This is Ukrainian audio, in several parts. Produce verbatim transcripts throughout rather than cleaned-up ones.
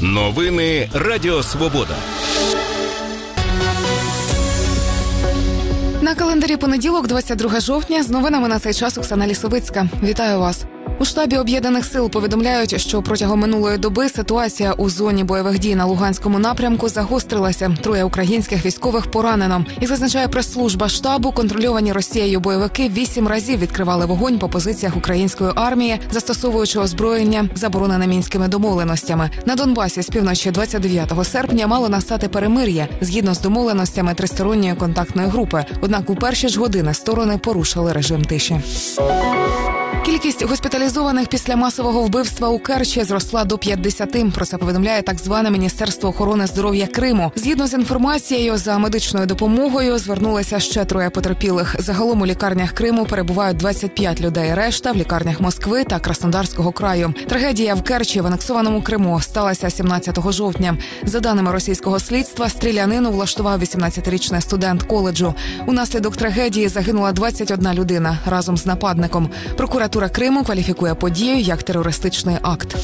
Новини Радіо Свобода. На календарі понеділок, двадцять друге жовтня, з новинами на цей час Оксана Лісовицька. Вітаю вас. У штабі Об'єднаних сил повідомляють, що протягом минулої доби ситуація у зоні бойових дій на Луганському напрямку загострилася. Троє українських військових поранено. Як зазначає прес-служба штабу, контрольовані Росією бойовики вісім разів відкривали вогонь по позиціях української армії, застосовуючи озброєння, заборонене мінськими домовленостями. На Донбасі з півночі двадцять дев'ятого серпня мало настати перемир'я, згідно з домовленостями тристоронньої контактної групи. Однак у перші ж години сторони порушили режим тиші. Кількість госпіталізованих після масового вбивства у Керчі зросла до п'ятдесяти. Про це повідомляє так зване Міністерство охорони здоров'я Криму. Згідно з інформацією, за медичною допомогою звернулися ще троє потерпілих. Загалом у лікарнях Криму перебувають двадцять п'ять людей, решта в лікарнях Москви та Краснодарського краю. Трагедія в Керчі в анексованому Криму сталася сімнадцятого жовтня. За даними російського слідства, стрілянину влаштував вісімнадцятирічний студент коледжу. Унаслідок трагедії загинула двадцять одна людина разом з нападником. Прокуратура Криму кваліфікує подію як терористичний акт.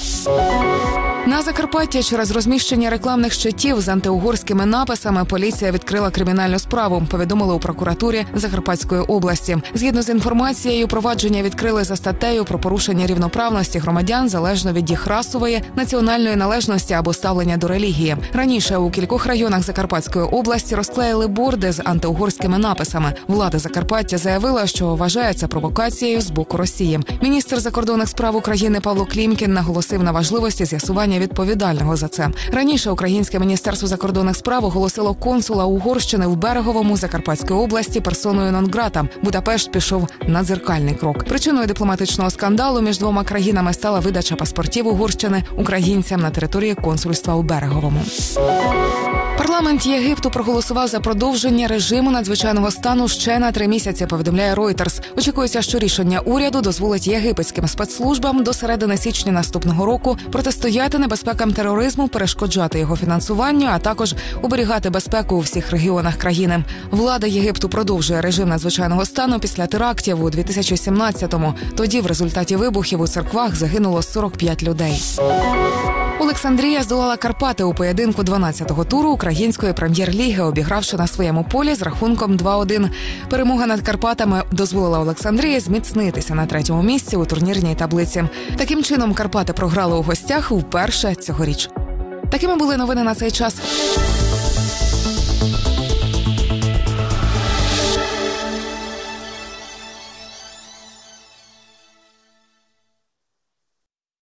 На Закарпатті через розміщення рекламних щитів з антиугорськими написами поліція відкрила кримінальну справу, повідомили у прокуратурі Закарпатської області. Згідно з інформацією, провадження відкрили за статтею про порушення рівноправності громадян залежно від їх расової, національної належності або ставлення до релігії. Раніше у кількох районах Закарпатської області розклеїли борди з антиугорськими написами. Влада Закарпаття заявила, що вважає це провокацією з боку Росії. Міністр закордонних справ України Павло Клімкін наголосив на важливості з'ясування відповідального за це. Раніше Українське міністерство закордонних справ оголосило консула Угорщини в Береговому Закарпатської області персоною нон-грата. Будапешт пішов на дзеркальний крок. Причиною дипломатичного скандалу між двома країнами стала видача паспортів Угорщини українцям на території консульства у Береговому. Парламент Єгипту проголосував за продовження режиму надзвичайного стану ще на три місяці, повідомляє Reuters. Очікується, що рішення уряду дозволить єгипетським спецслужбам до середини січня наступного року протистояти небезпекам тероризму, перешкоджати його фінансуванню, а також оберігати безпеку у всіх регіонах країни. Влада Єгипту продовжує режим надзвичайного стану після терактів у дві тисячі сімнадцятому. Тоді в результаті вибухів у церквах загинуло сорок п'ять людей. Олександрія здолала Карпати у поєдинку дванадцятого туру української прем'єр-ліги, обігравши на своєму полі з рахунком два один. Перемога над Карпатами дозволила Олександрії зміцнитися на третьому місці у турнірній таблиці. Таким чином, Карпати програли у гостях вперше цьогоріч. Такими були новини на цей час.